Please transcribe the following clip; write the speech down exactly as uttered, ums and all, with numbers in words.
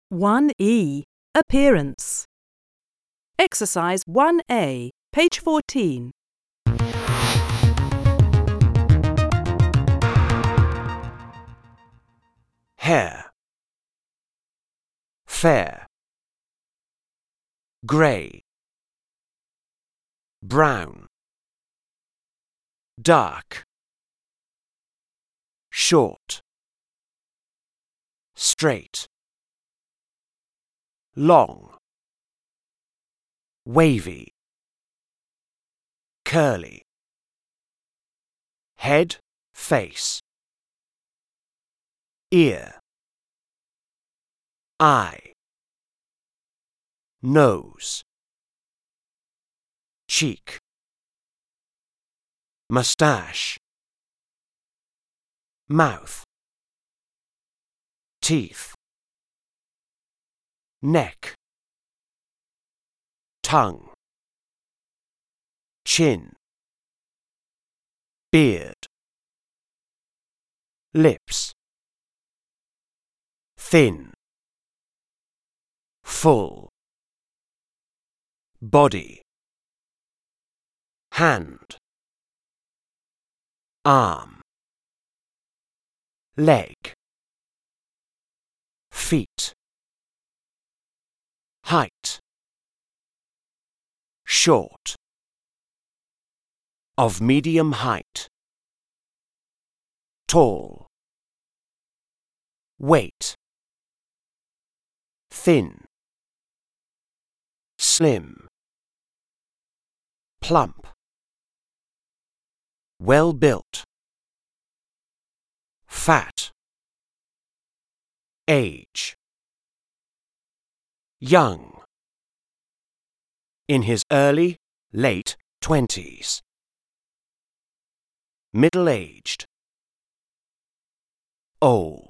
one E. Appearance. Exercise one A, page fourteen. Hair. Fair. Grey. Brown. Dark. Short. Straight. Long. Wavy. Curly. Head, face. Ear. Eye. Nose. Cheek. Mustache. Mouth. Teeth. Neck. Tongue. Chin. Beard. Lips. Thin. Full. Body. Hand. Arm. Leg. Feet. Height. Short. Of medium height. Tall. Weight. Thin. Slim. Plump. Well built. Fat. Age. Young. In his early, late twenties. Middle-aged. Old.